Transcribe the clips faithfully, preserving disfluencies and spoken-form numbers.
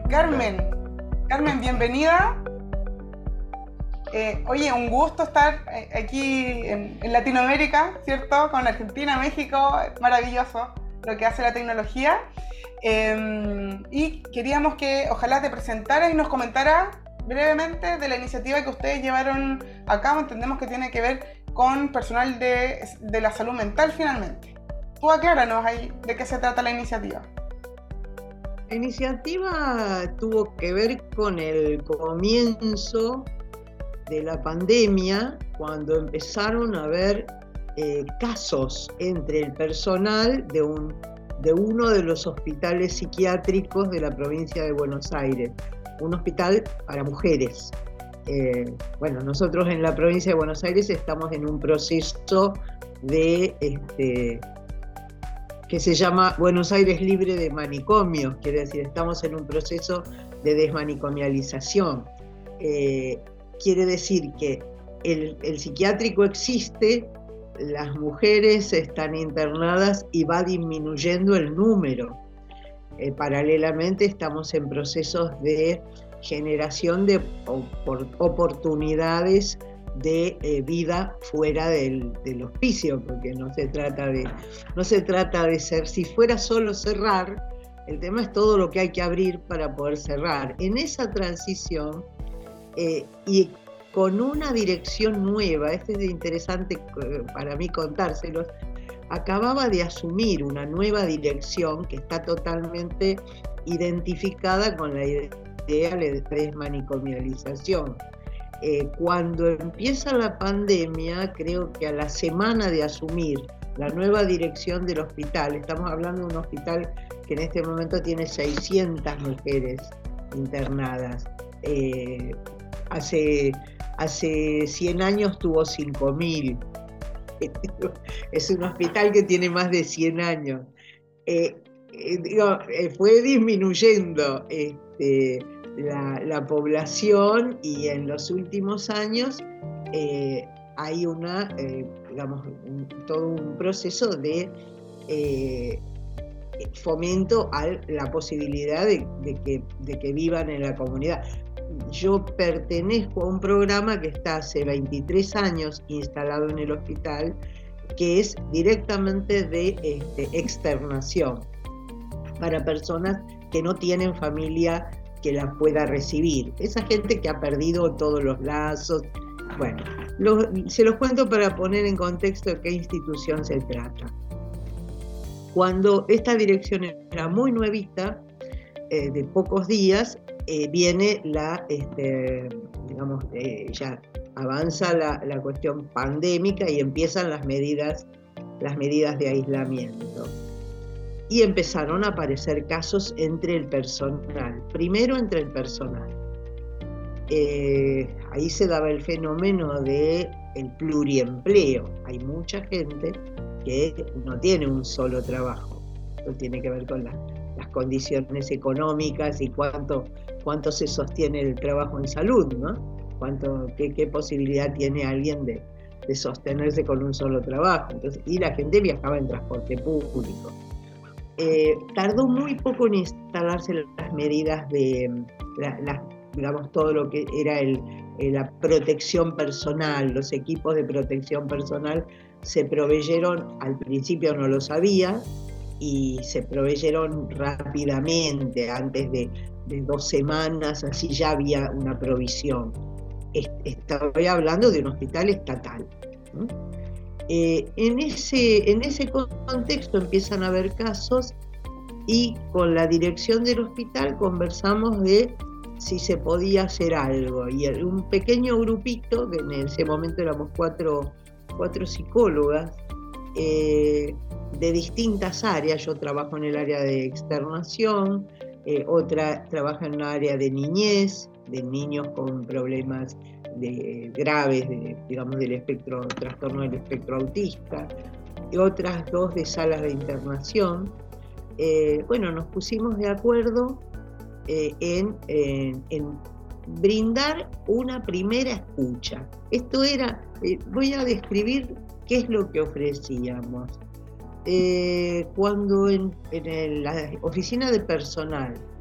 Carmen, Carmen, bienvenida. Eh, oye, un gusto estar eh, aquí en, en Latinoamérica, ¿cierto? Con Argentina, México, maravilloso lo que hace la tecnología. Eh, y queríamos que ojalá te presentaras y nos comentaras brevemente de la iniciativa que ustedes llevaron a cabo. Entendemos que tiene que ver con personal de, de la salud mental finalmente. Tú acláranos ahí de qué se trata la iniciativa. La iniciativa tuvo que ver con el comienzo de la pandemia, cuando empezaron a haber eh, casos entre el personal de, un, de uno de los hospitales psiquiátricos de la provincia de Buenos Aires, un hospital para mujeres. Eh, bueno, nosotros en la provincia de Buenos Aires estamos en un proceso de... Este, que se llama Buenos Aires libre de manicomios, quiere decir, estamos en un proceso de desmanicomialización. Eh, quiere decir que el, el psiquiátrico existe, las mujeres están internadas y va disminuyendo el número. Eh, paralelamente estamos en procesos de generación de opor- oportunidades de eh, vida fuera del, del hospicio, porque no se trata de no se trata de ser, si fuera solo cerrar, el tema es todo lo que hay que abrir para poder cerrar. En esa transición eh, y con una dirección nueva, este es interesante eh, para mí contárselos, acababa de asumir una nueva dirección que está totalmente identificada con la idea de desmanicomialización. Eh, cuando empieza la pandemia, creo que a la semana de asumir la nueva dirección del hospital, estamos hablando de un hospital que en este momento tiene seiscientas mujeres internadas, eh, hace, hace cien años tuvo cinco mil, es un hospital que tiene más de cien años, eh, eh, digo, eh, fue disminuyendo este, La, la población, y en los últimos años eh, hay una, eh, digamos, un, todo un proceso de eh, fomento a la posibilidad de, de, que, de que vivan en la comunidad. Yo pertenezco a un programa que está hace veintitrés años instalado en el hospital, que es directamente de este, externación para personas que no tienen familia que la pueda recibir. Esa gente que ha perdido todos los lazos. Bueno, lo, se los cuento para poner en contexto de qué institución se trata. Cuando esta dirección era muy nuevita, eh, de pocos días, eh, viene la, este, digamos, eh, ya avanza la, la cuestión pandémica y empiezan las medidas, las medidas de aislamiento. Y empezaron a aparecer casos entre el personal, primero entre el personal. Eh, ahí se daba el fenómeno del pluriempleo. Hay mucha gente que no tiene un solo trabajo. Esto tiene que ver con la, las condiciones económicas y cuánto, cuánto se sostiene el trabajo en salud, ¿no? Cuánto, qué, qué posibilidad tiene alguien de, de sostenerse con un solo trabajo. Entonces, y la gente viajaba en transporte público. Eh, tardó muy poco en instalarse las medidas de, la, la, digamos, todo lo que era el, eh, la protección personal, los equipos de protección personal se proveyeron, al principio no lo sabía, y se proveyeron rápidamente, antes de, de dos semanas, así ya había una provisión. Estoy hablando de un hospital estatal, ¿no? Eh, en, ese, en ese contexto empiezan a haber casos y con la dirección del hospital conversamos de si se podía hacer algo. Y un pequeño grupito, que en ese momento éramos cuatro, cuatro psicólogas eh, de distintas áreas. Yo trabajo en el área de externación, eh, otra trabaja en un área de niñez, de niños con problemas de, graves, de, digamos, del espectro, trastorno del espectro autista, y otras dos de salas de internación. Eh, bueno, nos pusimos de acuerdo eh, en, en, en brindar una primera escucha. Esto era, eh, voy a describir qué es lo que ofrecíamos. Eh, cuando en, en el, la oficina de personal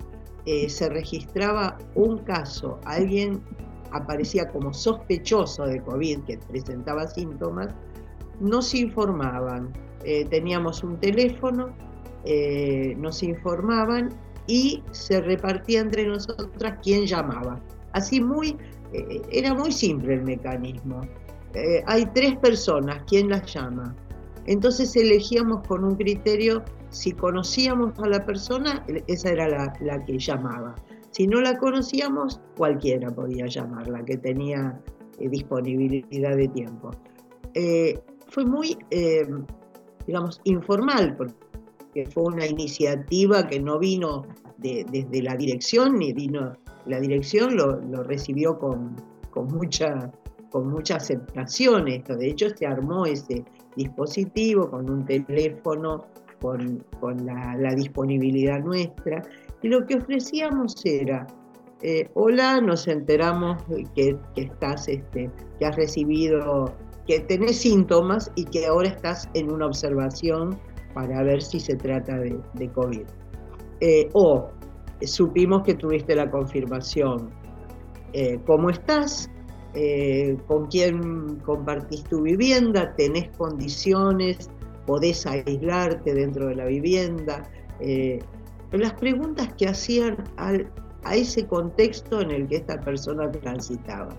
eh, se registraba un caso, alguien aparecía como sospechoso de COVID, que presentaba síntomas, nos informaban, eh, teníamos un teléfono, eh, nos informaban y se repartía entre nosotras quién llamaba. Así muy, eh, era muy simple el mecanismo. Eh, hay tres personas, ¿quién las llama? Entonces elegíamos con un criterio, si conocíamos a la persona, esa era la, la que llamaba. Si no la conocíamos, cualquiera podía llamar, la que tenía eh, disponibilidad de tiempo. Eh, fue muy, eh, digamos, informal, porque fue una iniciativa que no vino de, desde la dirección, ni vino, la dirección lo, lo recibió con, con, mucha, con mucha aceptación esto. De hecho, se armó ese dispositivo con un teléfono, con, con la, la disponibilidad nuestra, y lo que ofrecíamos era, eh, hola, nos enteramos que, que estás, este, que has recibido, que tenés síntomas y que ahora estás en una observación para ver si se trata de, de COVID. Eh, o supimos que tuviste la confirmación. Eh, ¿Cómo estás? Eh, ¿Con quién compartís tu vivienda? ¿Tenés condiciones? ¿Podés aislarte dentro de la vivienda? Eh, las preguntas que hacían al, a ese contexto en el que esta persona transitaba.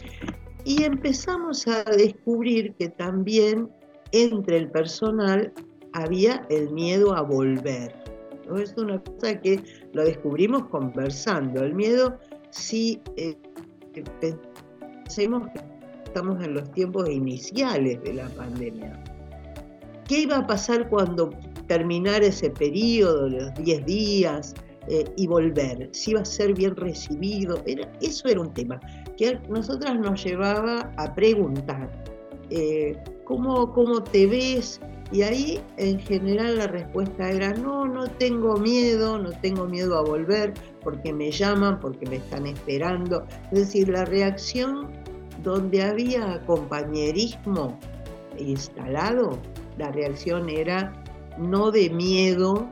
Y empezamos a descubrir que también entre el personal había el miedo a volver, ¿no? Es una cosa que lo descubrimos conversando. El miedo, si eh, pensemos que estamos en los tiempos iniciales de la pandemia, ¿qué iba a pasar cuando terminara ese periodo, los diez días, eh, y volver? Si iba a ser bien recibido. Era, eso era un tema que a nosotras nos llevaba a preguntar, eh, ¿cómo, ¿cómo te ves? Y ahí en general la respuesta era, no, no tengo miedo, no tengo miedo a volver, porque me llaman, porque me están esperando. Es decir, la reacción donde había compañerismo instalado, la reacción era no de miedo,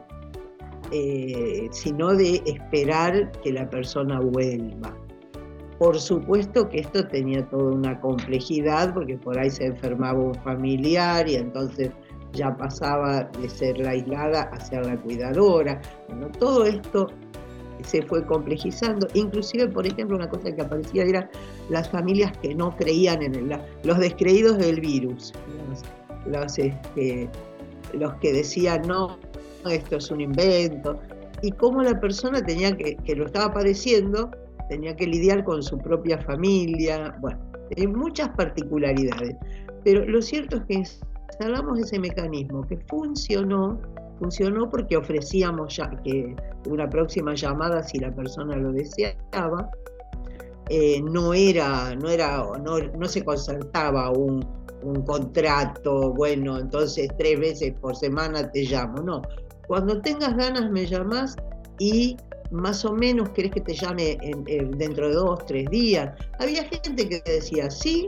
eh, sino de esperar que la persona vuelva. Por supuesto que esto tenía toda una complejidad, porque por ahí se enfermaba un familiar y entonces ya pasaba de ser la aislada a ser la cuidadora. Bueno, todo esto se fue complejizando. Inclusive, por ejemplo, una cosa que aparecía era las familias que no creían en el, los descreídos del virus, los, los, este, los que decían, no, esto es un invento, y cómo la persona tenía que, que lo estaba padeciendo, tenía que lidiar con su propia familia. Bueno, hay muchas particularidades, pero lo cierto es que instalamos ese mecanismo que funcionó, funcionó porque ofrecíamos ya que una próxima llamada si la persona lo deseaba. Eh, no era, no era, no, no se concertaba un, un contrato, bueno, entonces tres veces por semana te llamo, no. Cuando tengas ganas me llamás y más o menos querés que te llame en, en, dentro de dos, tres días. Había gente que decía sí,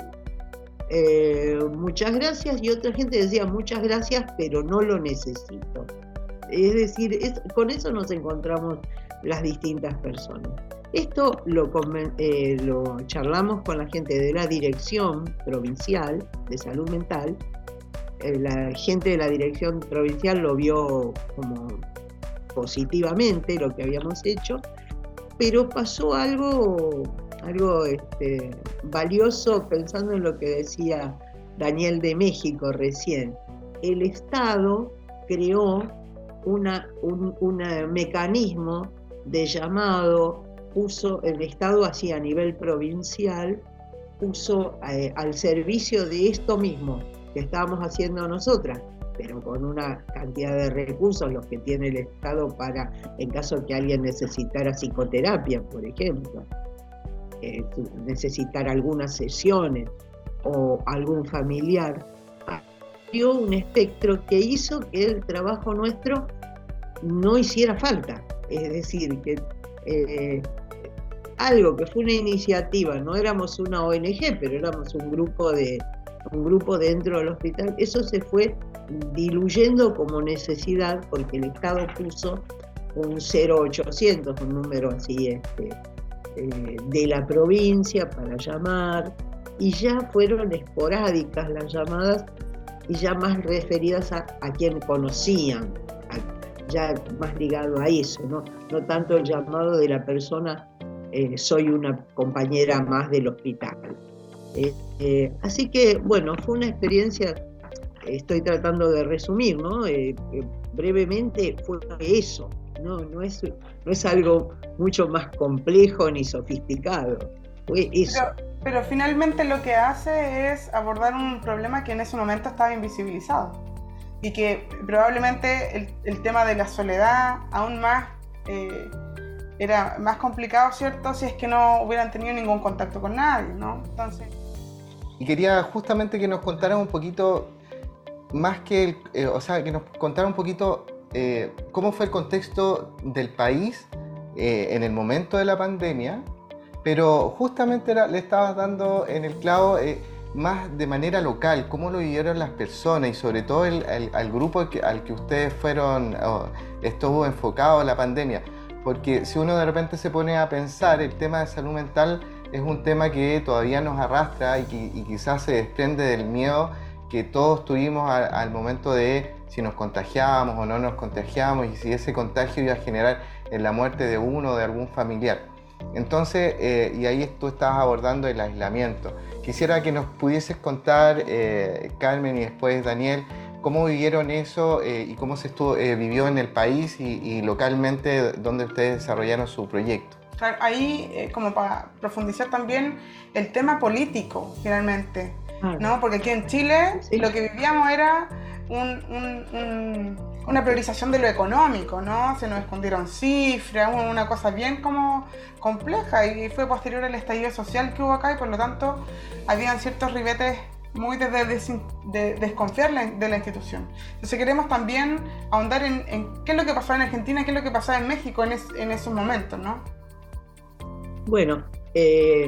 eh, muchas gracias, y otra gente decía muchas gracias, pero no lo necesito. Es decir, es, con eso nos encontramos las distintas personas. Esto lo, eh, lo charlamos con la gente de la Dirección Provincial de Salud Mental. Eh, la gente de la Dirección Provincial lo vio como positivamente lo que habíamos hecho, pero pasó algo, algo este, valioso, pensando en lo que decía Daniel de México recién. El Estado creó una, un una mecanismo de llamado, puso el Estado así a nivel provincial, puso eh, al servicio de esto mismo que estábamos haciendo nosotras, pero con una cantidad de recursos los que tiene el Estado para, en caso de que alguien necesitara psicoterapia, por ejemplo, eh, necesitar algunas sesiones o algún familiar, dio un espectro que hizo que el trabajo nuestro no hiciera falta. Es decir, que eh, algo que fue una iniciativa, no éramos una O N G, pero éramos un grupo de un grupo dentro del hospital, eso se fue diluyendo como necesidad porque el Estado puso un cero ochocientos, un número así este, eh, de la provincia para llamar, y ya fueron esporádicas las llamadas y ya más referidas a, a quien conocían, a, ya más ligado a eso, ¿no? No tanto el llamado de la persona, eh, soy una compañera más del hospital. Eh, eh, así que, bueno, fue una experiencia, estoy tratando de resumir, ¿no? Eh, eh, brevemente fue eso, ¿no? No es, no es algo mucho más complejo ni sofisticado, fue eso. Pero, pero finalmente lo que hace es abordar un problema que en ese momento estaba invisibilizado y que probablemente el, el tema de la soledad aún más eh, era más complicado, ¿cierto? Si es que no hubieran tenido ningún contacto con nadie, ¿no? Entonces... Y quería justamente que nos contaran un poquito, más que, el, eh, o sea, que nos contaran un poquito eh, cómo fue el contexto del país eh, en el momento de la pandemia, pero justamente era, le estabas dando en el clavo eh, más de manera local, cómo lo vivieron las personas y sobre todo el, el, al grupo que, al que ustedes fueron, oh, estuvo enfocado la pandemia. Porque si uno de repente se pone a pensar, el tema de salud mental es un tema que todavía nos arrastra y, que, y quizás se desprende del miedo que todos tuvimos al, al momento de si nos contagiábamos o no nos contagiábamos y si ese contagio iba a generar en la muerte de uno o de algún familiar. Entonces, eh, y ahí tú estabas abordando el aislamiento. Quisiera que nos pudieses contar, eh, Carmen y después Daniel, cómo vivieron eso eh, y cómo se estuvo, eh, vivió en el país y, y localmente donde ustedes desarrollaron su proyecto. Claro, ahí, eh, como para profundizar también el tema político, finalmente, ¿no? Porque aquí en Chile sí, lo que vivíamos era un, un, un, una priorización de lo económico, ¿no? Se nos escondieron cifras, una cosa bien como compleja, y fue posterior al estallido social que hubo acá y por lo tanto habían ciertos ribetes muy de, de, de, de desconfiar de la institución. Entonces queremos también ahondar en, en qué es lo que pasaba en Argentina, qué es lo que pasaba en México en, es, en esos momentos, ¿no? Bueno, eh,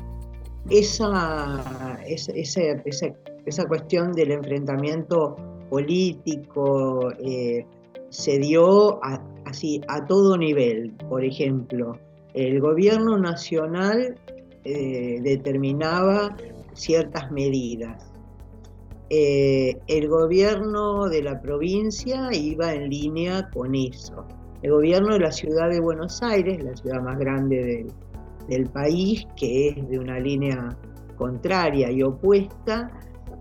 esa, esa, esa, esa, esa cuestión del enfrentamiento político eh, se dio a, así a todo nivel. Por ejemplo, el gobierno nacional eh, determinaba ciertas medidas. Eh, el gobierno de la provincia iba en línea con eso. El gobierno de la ciudad de Buenos Aires, la ciudad más grande del, del país, que es de una línea contraria y opuesta,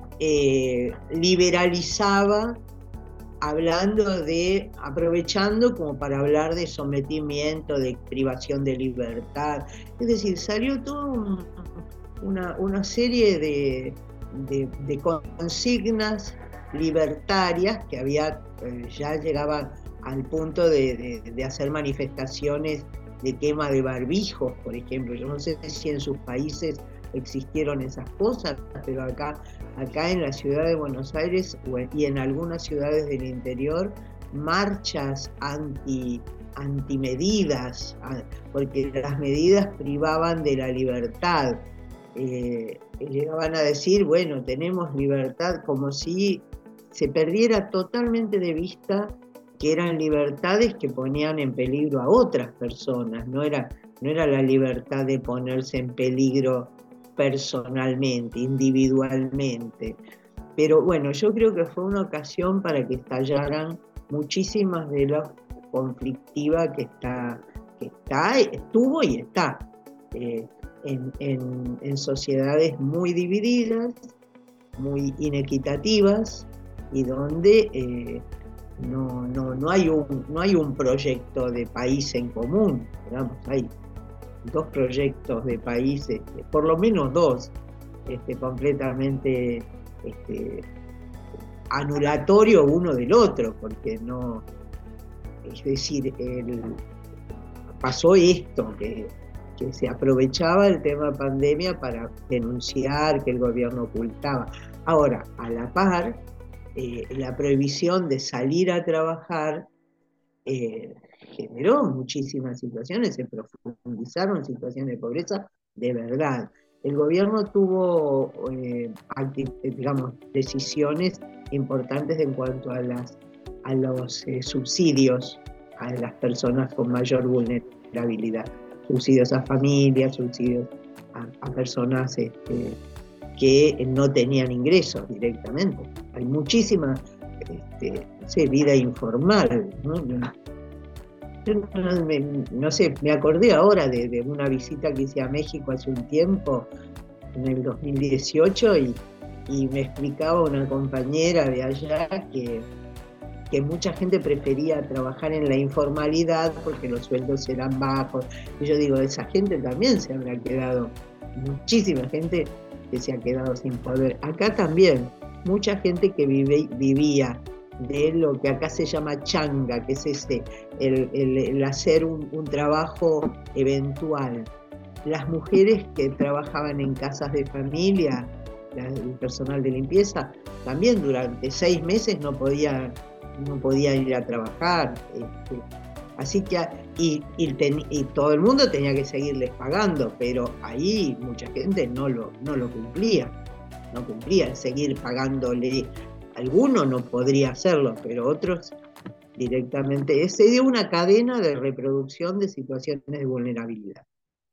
eh, liberalizaba, hablando de, aprovechando como para hablar de sometimiento, de privación de libertad. Es decir, salió toda un, una, una serie de, de, de consignas libertarias que había, eh, ya llegaban al punto de, de, de hacer manifestaciones de quema de barbijos, por ejemplo. Yo no sé si en sus países existieron esas cosas, pero acá, acá en la ciudad de Buenos Aires y en algunas ciudades del interior, marchas anti, antimedidas, porque las medidas privaban de la libertad. Eh, llegaban a decir, bueno, tenemos libertad, como si se perdiera totalmente de vista que eran libertades que ponían en peligro a otras personas, no era, no era la libertad de ponerse en peligro personalmente, individualmente. Pero bueno, yo creo que fue una ocasión para que estallaran muchísimas de las conflictivas que está, que está, estuvo y está eh, en, en, en sociedades muy divididas, muy inequitativas y donde eh, no, no, no, hay un, no hay un proyecto de país en común, digamos, hay dos proyectos de país, este, por lo menos dos, este, completamente este, anulatorio uno del otro, porque no, es decir, el, pasó esto, que, que se aprovechaba el tema pandemia para denunciar que el gobierno ocultaba. Ahora, a la par, eh, la prohibición de salir a trabajar eh, generó muchísimas situaciones, se profundizaron situaciones de pobreza de verdad. El gobierno tuvo, eh, digamos, decisiones importantes en cuanto a, las, a los eh, subsidios a las personas con mayor vulnerabilidad. Subsidios a familias, subsidios a, a personas este, que no tenían ingresos directamente. Hay muchísima este, no sé, vida informal, ¿no? Yo no, me, no sé, me acordé ahora de, de una visita que hice a México hace un tiempo, en el dos mil dieciocho, y, y me explicaba una compañera de allá que, que mucha gente prefería trabajar en la informalidad porque los sueldos eran bajos. Y yo digo, esa gente también se habrá quedado, muchísima gente que se ha quedado sin poder. Acá también, mucha gente que vive, vivía de lo que acá se llama changa, que es ese, el, el, el hacer un, un trabajo eventual. Las mujeres que trabajaban en casas de familia, la, el personal de limpieza, también durante seis meses no podía, no podía ir a trabajar. Este, así que, y, y, ten, y todo el mundo tenía que seguirles pagando, pero ahí mucha gente no lo, no lo cumplía, no cumplía, seguir pagándole. Algunos no podría hacerlo, pero otros directamente. Se dio una cadena de reproducción de situaciones de vulnerabilidad.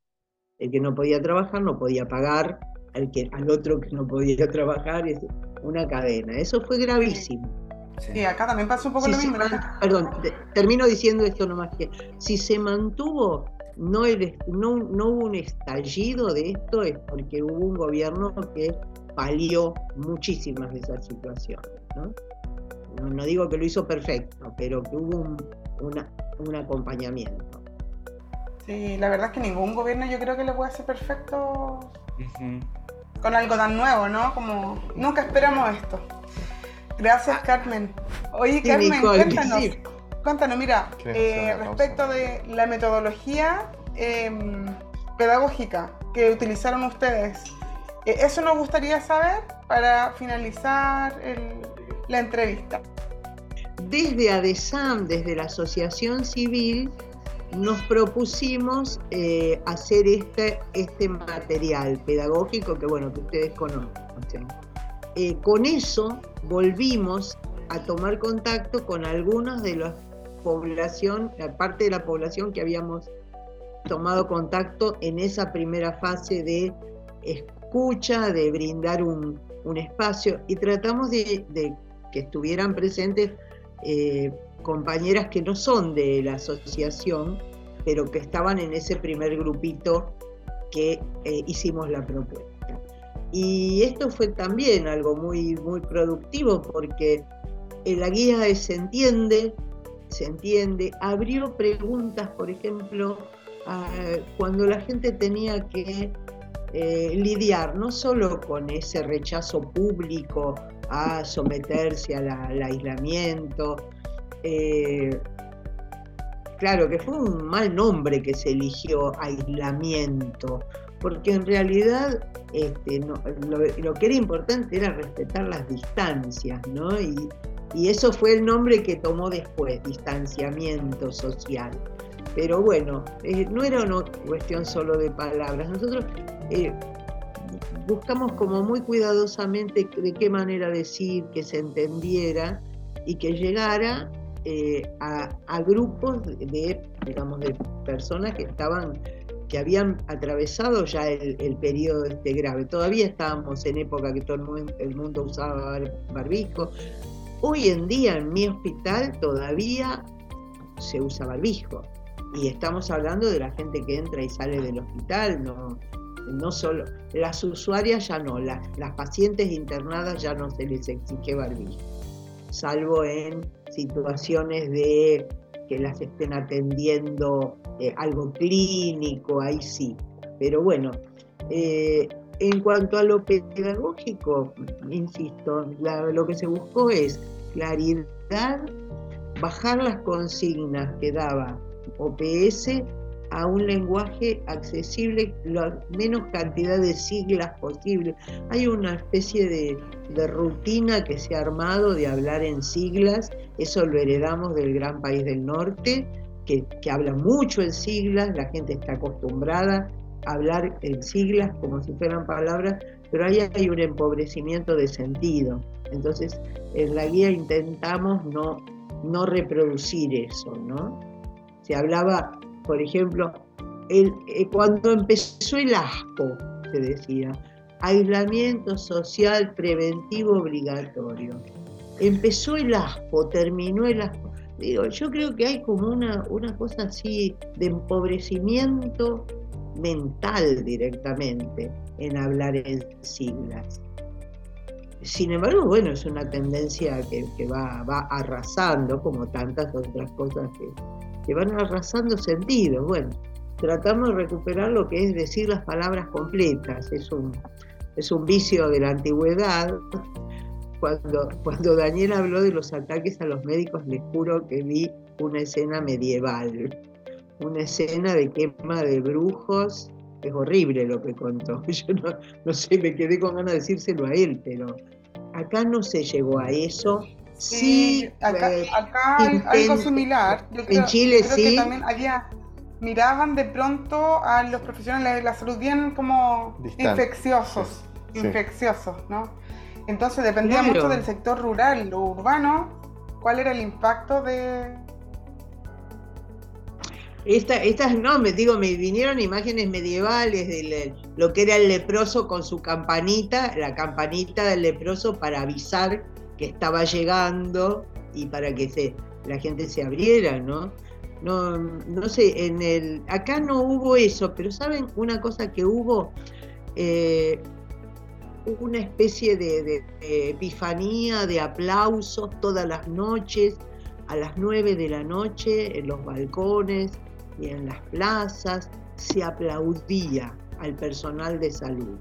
El que no podía trabajar no podía pagar al, que, al otro que no podía trabajar, es una cadena. Eso fue gravísimo. Sí, sí, acá también pasó un poco si lo mismo. Man, perdón, te, termino diciendo esto nomás, que si se mantuvo, no, el, no, no hubo un estallido de esto, es porque hubo un gobierno que palió muchísimas de esas situaciones, ¿no? No, no digo que lo hizo perfecto, pero que hubo un, una, un acompañamiento. Sí, la verdad es que ningún gobierno yo creo que lo puede hacer perfecto Uh-huh. con algo tan nuevo, ¿no? Como nunca esperamos esto. Gracias, Carmen. Oye, Sí, Carmen, Nicole, cuéntanos, sí. cuéntanos, mira, eh, respecto de la metodología eh, pedagógica que utilizaron ustedes, eso nos gustaría saber para finalizar el, la entrevista. Desde ADESAM, desde la Asociación Civil, nos propusimos eh, hacer este, este material pedagógico que, bueno, que ustedes conocen. Eh, con eso volvimos a tomar contacto con algunos de la población, la parte de la población que habíamos tomado contacto en esa primera fase de escucha, de brindar un, un espacio, y tratamos de, de que estuvieran presentes eh, compañeras que no son de la asociación, pero que estaban en ese primer grupito que eh, hicimos la propuesta. Y esto fue también algo muy, muy productivo, porque en la guía de Se Entiende, se entiende, abrió preguntas, por ejemplo, a, cuando la gente tenía que Eh, lidiar no solo con ese rechazo público a someterse a la, al aislamiento, eh, claro que fue un mal nombre que se eligió, aislamiento, porque en realidad este, no, lo, lo que era importante era respetar las distancias, ¿no? Y, y eso fue el nombre que tomó después, distanciamiento social. Pero bueno, eh, no era una cuestión solo de palabras. Nosotros eh, buscamos como muy cuidadosamente de qué manera decir, que se entendiera y que llegara eh, a, a grupos de, digamos, de personas que estaban, que habían atravesado ya el, el periodo este grave. Todavía estábamos en época que todo el mundo, el mundo usaba barbijo. Hoy en día en mi hospital todavía se usa barbijo. Y estamos hablando de la gente que entra y sale del hospital, no, no solo, las usuarias ya no, las, las pacientes internadas ya no se les exige barbijo, salvo en situaciones de que las estén atendiendo eh, algo clínico, ahí sí. Pero bueno, eh, en cuanto a lo pedagógico, insisto, la, lo que se buscó es claridad, bajar las consignas que daba O P S a un lenguaje accesible, la menos cantidad de siglas posible. Hay una especie de, de rutina que se ha armado de hablar en siglas, eso lo heredamos del gran país del norte, que, que habla mucho en siglas, la gente está acostumbrada a hablar en siglas como si fueran palabras, pero ahí hay un empobrecimiento de sentido. Entonces, en la guía intentamos no, no reproducir eso, ¿no? Se hablaba, por ejemplo, el, eh, cuando empezó el ASPO, se decía, aislamiento social preventivo obligatorio. Empezó el ASPO, terminó el ASPO. Digo, yo creo que hay como una, una cosa así de empobrecimiento mental directamente en hablar en siglas. Sin embargo, bueno, es una tendencia que, que va, va arrasando, como tantas otras cosas que, que van arrasando sentidos. Bueno, tratamos de recuperar lo que es decir las palabras completas. Es un, es un vicio de la antigüedad. Cuando, cuando Daniel habló de los ataques a los médicos, les juro que vi una escena medieval, una escena de quema de brujos. Es horrible lo que contó. Yo no, no sé, me quedé con ganas de decírselo a él, pero acá no se llegó a eso. Sí, Sí, acá, eh, acá hay algo similar. Yo en creo, Chile creo que sí. también había, miraban de pronto a los profesionales de la salud bien como Distante. infecciosos, Sí, sí. infecciosos, ¿no? Entonces dependía Claro. mucho del sector rural, lo urbano, cuál era el impacto de... Esta, estas no, me digo, me vinieron imágenes medievales de lo que era el leproso con su campanita, la campanita del leproso para avisar que estaba llegando y para que se, la gente se abriera, ¿no? No, no sé, en el, acá no hubo eso, pero ¿saben una cosa que hubo? Eh, una especie de, de, de epifanía, de aplausos todas las noches, a las nueve de la noche, en los balcones y en las plazas, se aplaudía al personal de salud.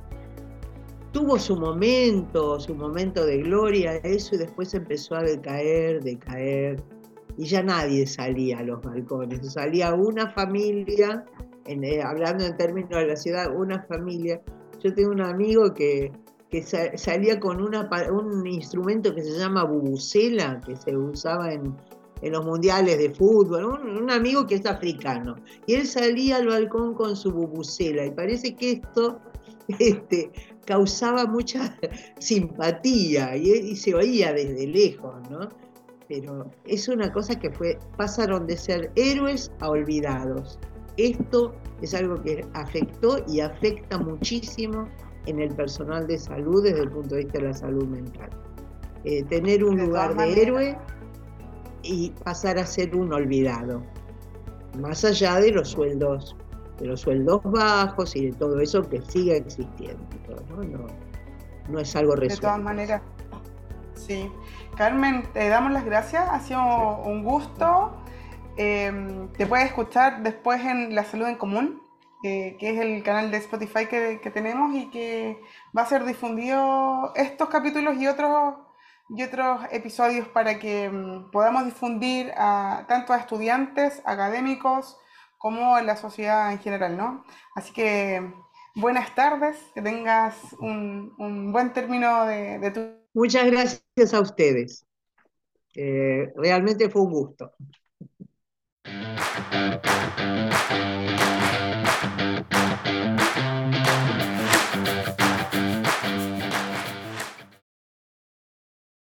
Tuvo su momento, su momento de gloria, eso, y después empezó a decaer, decaer, y ya nadie salía a los balcones. Salía una familia, en, eh, hablando en términos de la ciudad, una familia. Yo tengo un amigo que, que sa- salía con una, un instrumento que se llama bubucela, que se usaba en, en los mundiales de fútbol, un, un amigo que es africano. Y él salía al balcón con su bubucela, y parece que esto este, causaba mucha simpatía, y, y se oía desde lejos, ¿no? Pero es una cosa que fue, pasaron de ser héroes a olvidados. Esto es algo que afectó y afecta muchísimo en el personal de salud desde el punto de vista de la salud mental. Eh, tener un De lugar todas de maneras. héroe y pasar a ser un olvidado, más allá de los sueldos, de los sueldos bajos y de todo eso que sigue existiendo, ¿no? No, no es algo De resuelto. todas maneras, sí. Carmen, te damos las gracias, ha sido sí. un gusto. Eh, te puedes escuchar después en La Salud en Común, eh, que es el canal de Spotify que, que tenemos y que va a ser difundido estos capítulos y otros, y otros episodios para que um, podamos difundir a, tanto a estudiantes, académicos, como a la sociedad en general, ¿no? Así que buenas tardes, que tengas un, un buen término de, de tu... Muchas gracias a ustedes. Eh, realmente fue un gusto.